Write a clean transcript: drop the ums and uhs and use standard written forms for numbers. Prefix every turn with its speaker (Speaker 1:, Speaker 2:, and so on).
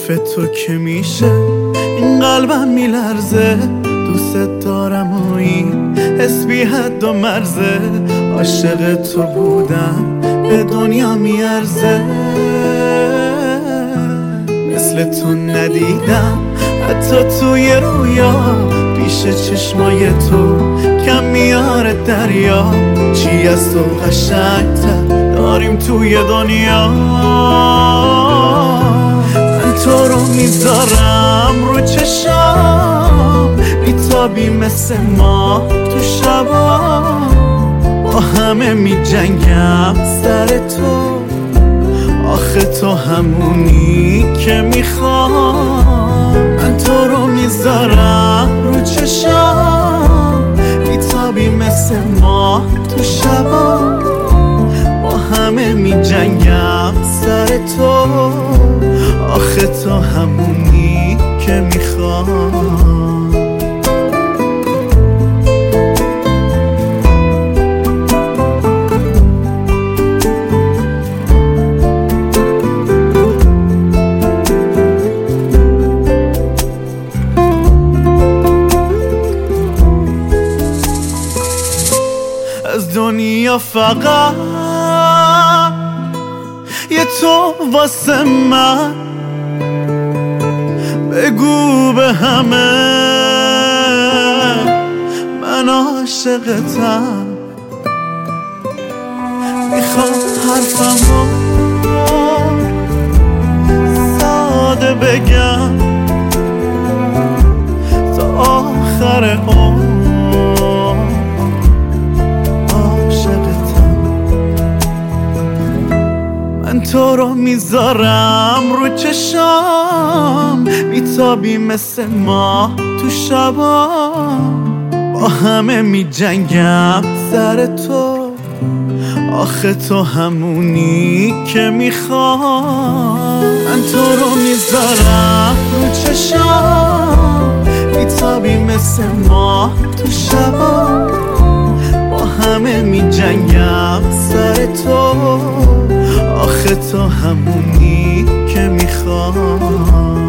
Speaker 1: حرف تو که میشه این قلبم میلرزه. دوست دارم و این حس بی حد و مرزه. عاشق تو بودم به دنیا میارزه. مثل تو ندیدم حتی توی رویا. پیش چشمای تو کم میاره دریا. چی از تو قشنگتر داریم توی دنیا. من تو رو میذارم رو چشام. بیتابی مثل ما تو شبا. با همه میجنگم سر تو. آخه تو همونی که میخوام. من تو رو میذارم رو چشام. بیتابی مثل ما تو شبا. با همه میجنگم سر تو. آخه تو همونی که میخوام. از دنیا فقط یه تو واسه من. بگو به همه من عاشقتم. میخوام حرفمو ساده بگم تا آخر عمر. من تو رو میذارم رو چشام. بیتابی مثل ما تو شبا. با همه میجنگم سر تو. آخه تو همونی که میخوام. من تو رو میذارم رو چشام. بیتابی مثل ما تو شبا. با همه میجنگم سر تو. آخه تو همونی که میخوام.